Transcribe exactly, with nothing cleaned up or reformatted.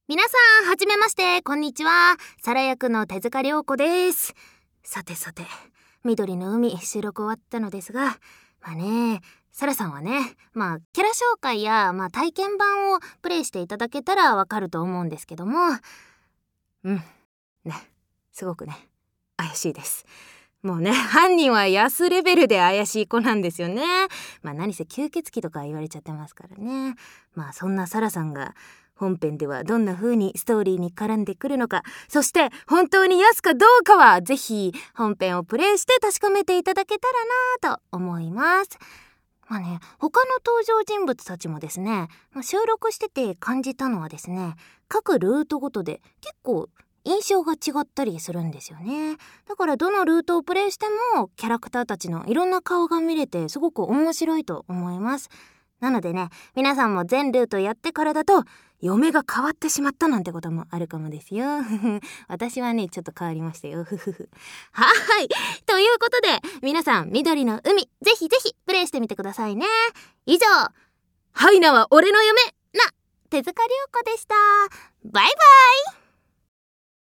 皆さん、はじめまして、こんにちは。サラ役の手塚涼子です。さてさて、緑の海収録終わったのですが、まあね、サラさんはね、まあキャラ紹介や、まあ、体験版をプレイしていただけたらわかると思うんですけども、うんね、すごくね怪しいです。もうね、犯人は安レベルで怪しい子なんですよね。まあ何せ吸血鬼とか言われちゃってますからね。まあそんなサラさんが本編ではどんな風にストーリーに絡んでくるのか、そして本当に安かどうかはぜひ本編をプレイして確かめていただけたらなと思います。まあね、他の登場人物たちもですね、収録してて感じたのはですね、各ルートごとで結構印象が違ったりするんですよね。だからどのルートをプレイしてもキャラクターたちのいろんな顔が見れてすごく面白いと思います。なのでね、皆さんも全ルートやってからだと嫁が変わってしまったなんてこともあるかもですよ。私はねちょっと変わりましたよ。はい、ということで皆さん、緑の海ぜひぜひプレイしてみてくださいね。以上、ハイナは俺の嫁な手塚涼子でした。バイバイ。